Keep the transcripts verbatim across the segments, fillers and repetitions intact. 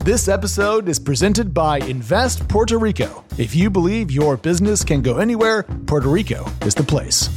This episode is presented by Invest Puerto Rico. If you believe your business can go anywhere, Puerto Rico is the place.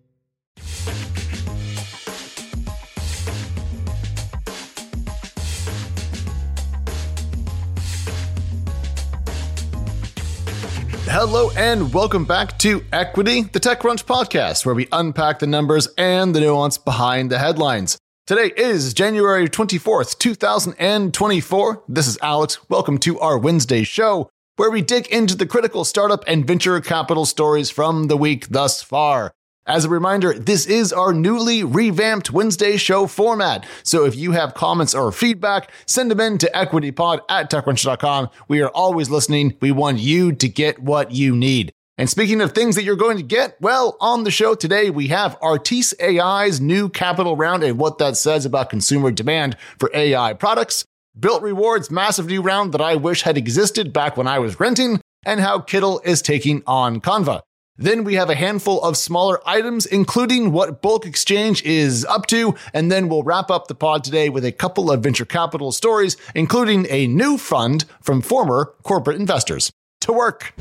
Hello and welcome back to Equity, the TechCrunch podcast, where we unpack the numbers and the nuance behind the headlines. Today is January twenty-fourth, two thousand twenty-four. This is Alex. Welcome to our Wednesday show, where we dig into the critical startup and venture capital stories from the week thus far. As a reminder, this is our newly revamped Wednesday show format. So if you have comments or feedback, send them in to equitypod at techcrunch dot com. We are always listening. We want you to get what you need. And speaking of things that you're going to get, well, on the show today, we have Artis A I's new capital round and what that says about consumer demand for A I products, Built Rewards' massive new round that I wish had existed back when I was renting, and how Kittl is taking on Canva. Then we have a handful of smaller items, including what Bulk Exchange is up to, and then we'll wrap up the pod today with a couple of venture capital stories, including a new fund from former corporate investors. To work!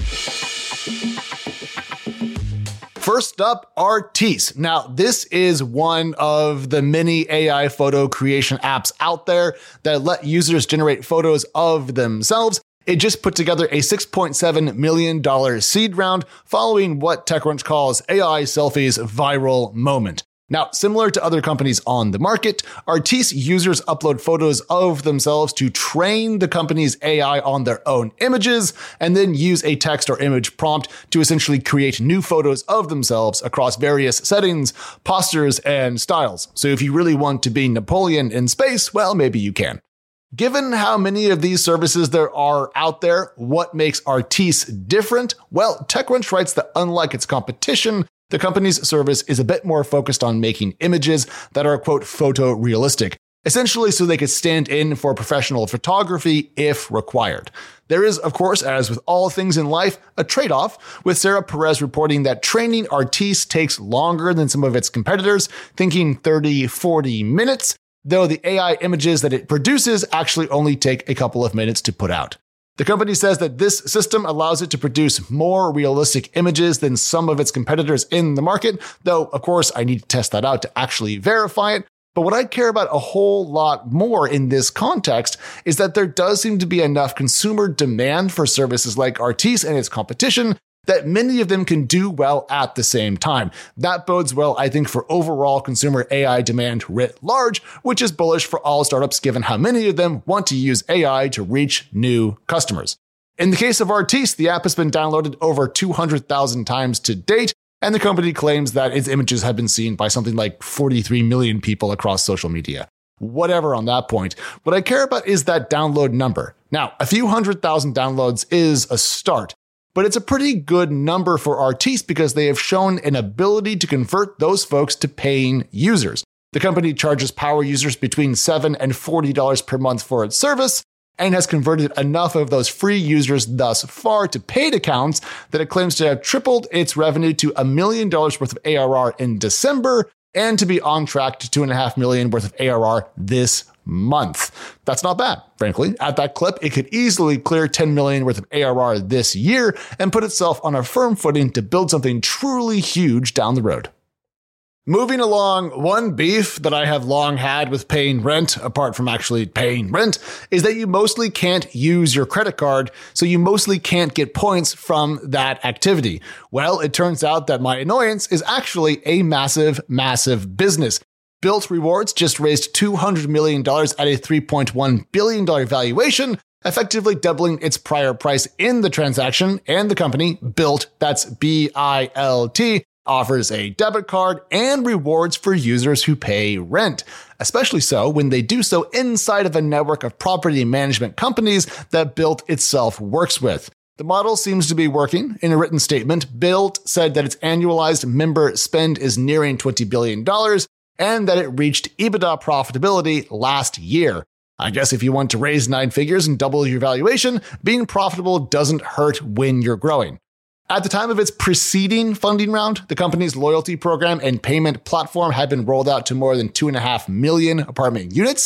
First up, Artis. Now, this is one of the many A I photo creation apps out there that let users generate photos of themselves. It just put together a six point seven million dollars seed round following what TechCrunch calls A I selfies viral moment. Now, similar to other companies on the market, Artis users upload photos of themselves to train the company's A I on their own images, and then use a text or image prompt to essentially create new photos of themselves across various settings, postures, and styles. So if you really want to be Napoleon in space, well, maybe you can. Given how many of these services there are out there, what makes Artis different? Well, TechCrunch writes that unlike its competition, the company's service is a bit more focused on making images that are, quote, photorealistic, essentially so they could stand in for professional photography if required. There is, of course, as with all things in life, a trade-off, with Sarah Perez reporting that training Artis takes longer than some of its competitors, thinking thirty, forty minutes, though the A I images that it produces actually only take a couple of minutes to put out. The company says that this system allows it to produce more realistic images than some of its competitors in the market, though, of course, I need to test that out to actually verify it. But what I care about a whole lot more in this context is that there does seem to be enough consumer demand for services like Artis and its competition that many of them can do well at the same time. That bodes well, I think, for overall consumer A I demand writ large, which is bullish for all startups given how many of them want to use A I to reach new customers. In the case of Artis, the app has been downloaded over two hundred thousand times to date, and the company claims that its images have been seen by something like forty-three million people across social media. Whatever on that point. What I care about is that download number. Now, a few hundred thousand downloads is a start, but it's a pretty good number for Artis because they have shown an ability to convert those folks to paying users. The company charges power users between seven dollars and forty dollars per month for its service, and has converted enough of those free users thus far to paid accounts that it claims to have tripled its revenue to a million dollars worth of A R R in December, and to be on track to two point five million dollars worth of A R R this month. That's not bad, frankly. At that clip, it could easily clear ten million dollars worth of A R R this year and put itself on a firm footing to build something truly huge down the road. Moving along, one beef that I have long had with paying rent, apart from actually paying rent, is that you mostly can't use your credit card, so you mostly can't get points from that activity. Well, it turns out that my annoyance is actually a massive, massive business. Built Rewards just raised two hundred million dollars at a three point one billion dollars valuation, effectively doubling its prior price in the transaction, and the company, Built, that's B I L T, offers a debit card and rewards for users who pay rent, especially so when they do so inside of a network of property management companies that Built itself works with. The model seems to be working. In a written statement, Built said that its annualized member spend is nearing twenty billion dollars and that it reached EBITDA profitability last year. I guess if you want to raise nine figures and double your valuation, being profitable doesn't hurt when you're growing. At the time of its preceding funding round, the company's loyalty program and payment platform had been rolled out to more than two point five million apartment units.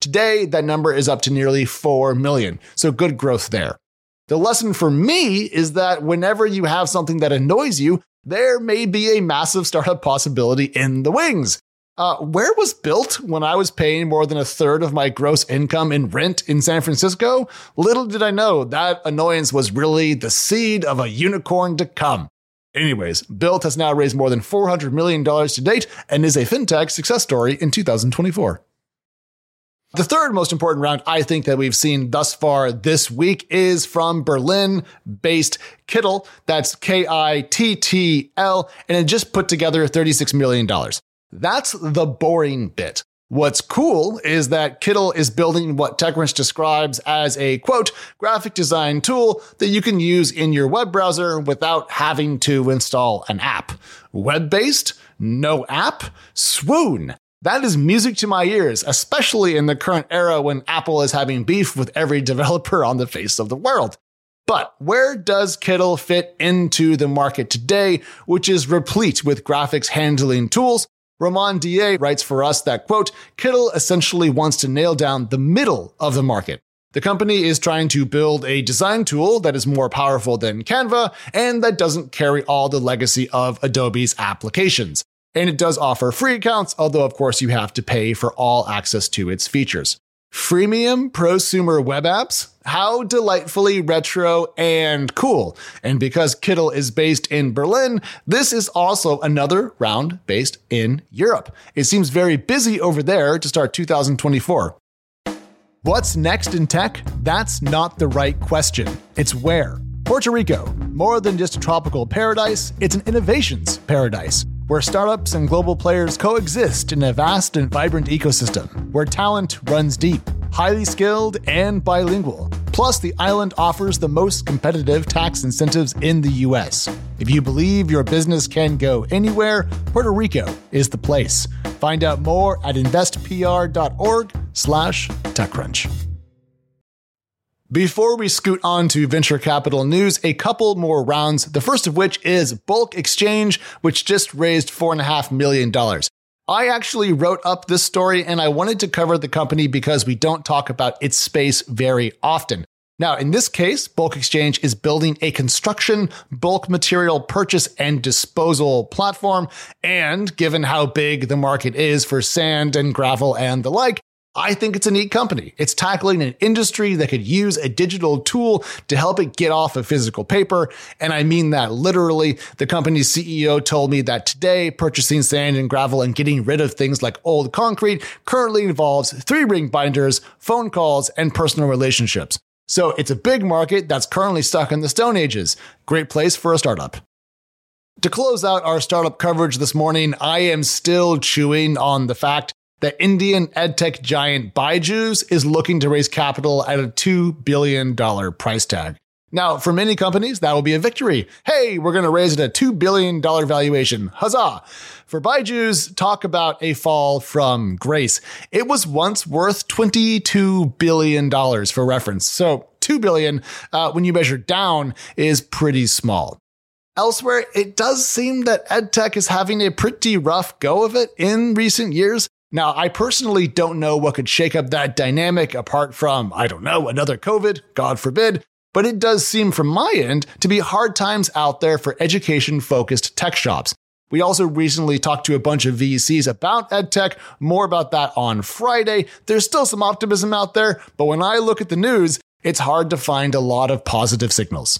Today, that number is up to nearly four million. So good growth there. The lesson for me is that whenever you have something that annoys you, there may be a massive startup possibility in the wings. Uh, where was Built when I was paying more than a third of my gross income in rent in San Francisco? Little did I know that annoyance was really the seed of a unicorn to come. Anyways, Built has now raised more than four hundred million dollars to date and is a fintech success story in two thousand twenty-four. The third most important round I think that we've seen thus far this week is from Berlin-based Kittl. That's K I T T L, and it just put together thirty-six million dollars. That's the boring bit. What's cool is that Kittl is building what TechCrunch describes as a, quote, graphic design tool that you can use in your web browser without having to install an app. Web-based? No app? Swoon! That is music to my ears, especially in the current era when Apple is having beef with every developer on the face of the world. But where does Kittl fit into the market today, which is replete with graphics handling tools? Roman Dier writes for us that, quote, Kittl essentially wants to nail down the middle of the market. The company is trying to build a design tool that is more powerful than Canva and that doesn't carry all the legacy of Adobe's applications. And it does offer free accounts, although of course you have to pay for all access to its features. Freemium prosumer web apps? How delightfully retro and cool. And because Kittl is based in Berlin, this is also another round based in Europe. It seems very busy over there to start two thousand twenty-four. What's next in tech? That's not the right question. It's where. Puerto Rico, more than just a tropical paradise, it's an innovations paradise, where startups and global players coexist in a vast and vibrant ecosystem, where talent runs deep, highly skilled, and bilingual. Plus, the island offers the most competitive tax incentives in the U S. If you believe your business can go anywhere, Puerto Rico is the place. Find out more at investpr.org slash TechCrunch. Before we scoot on to venture capital news, a couple more rounds, the first of which is Bulk Exchange, which just raised four point five million dollars. I actually wrote up this story and I wanted to cover the company because we don't talk about its space very often. Now, in this case, Bulk Exchange is building a construction bulk material purchase and disposal platform. And given how big the market is for sand and gravel and the like, I think it's a neat company. It's tackling an industry that could use a digital tool to help it get off of physical paper. And I mean that literally. The company's C E O told me that today, purchasing sand and gravel and getting rid of things like old concrete currently involves three-ring binders, phone calls, and personal relationships. So it's a big market that's currently stuck in the Stone Ages. Great place for a startup. To close out our startup coverage this morning, I am still chewing on the fact that Indian edtech giant Byju's is looking to raise capital at a two billion dollars price tag. Now, for many companies, that will be a victory. Hey, we're going to raise it at two billion dollars valuation. Huzzah! For Byju's, talk about a fall from grace. It was once worth twenty-two billion dollars for reference. So two billion dollars, uh, when you measure down, is pretty small. Elsewhere, it does seem that edtech is having a pretty rough go of it in recent years. Now, I personally don't know what could shake up that dynamic apart from, I don't know, another COVID, God forbid, but it does seem from my end to be hard times out there for education-focused tech shops. We also recently talked to a bunch of V Cs about edtech, more about that on Friday. There's still some optimism out there, but when I look at the news, it's hard to find a lot of positive signals.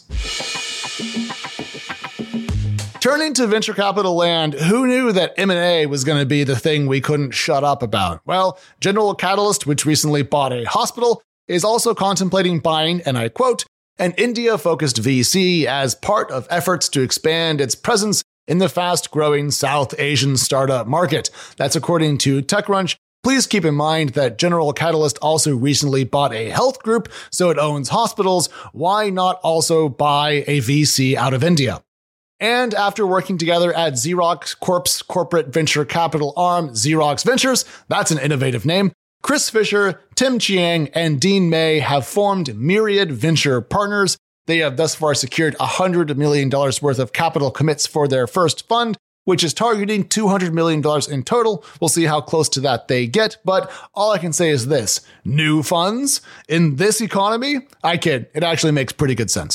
Turning to venture capital land, who knew that M and A was going to be the thing we couldn't shut up about? Well, General Catalyst, which recently bought a hospital, is also contemplating buying, and I quote, an India-focused V C as part of efforts to expand its presence in the fast-growing South Asian startup market. That's according to TechCrunch. Please keep in mind that General Catalyst also recently bought a health group, so it owns hospitals. Why not also buy a V C out of India? And after working together at Xerox Corp's corporate venture capital arm, Xerox Ventures, that's an innovative name, Chris Fisher, Tim Chiang, and Dean May have formed Myriad Venture Partners. They have thus far secured one hundred million dollars worth of capital commits for their first fund, which is targeting two hundred million dollars in total. We'll see how close to that they get, but all I can say is this: new funds in this economy? I kid, it actually makes pretty good sense.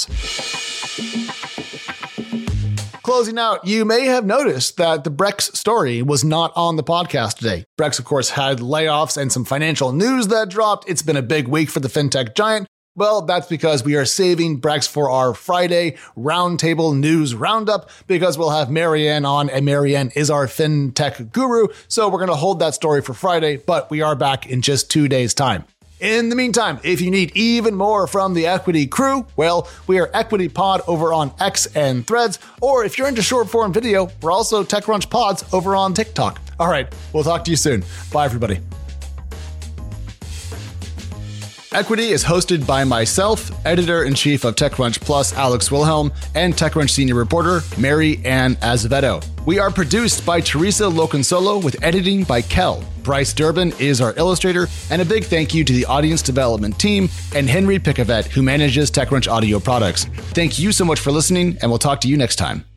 Closing out, you may have noticed that the Brex story was not on the podcast today. Brex, of course, had layoffs and some financial news that dropped. It's been a big week for the fintech giant. Well, that's because we are saving Brex for our Friday Roundtable News Roundup, because we'll have Marianne on, and Marianne is our fintech guru. So we're going to hold that story for Friday, but we are back in just two days' time. In the meantime, if you need even more from the Equity crew, well, we are Equity Pod over on X and Threads, or if you're into short form video, we're also TechCrunch Pods over on TikTok. All right, we'll talk to you soon. Bye, everybody. Equity is hosted by myself, Editor-in-Chief of TechCrunch Plus, Alex Wilhelm, and TechCrunch Senior Reporter, Mary Ann Azevedo. We are produced by Teresa Loconsolo with editing by Kel. Bryce Durbin is our illustrator, and a big thank you to the audience development team and Henry Picavet, who manages TechCrunch audio products. Thank you so much for listening, and we'll talk to you next time.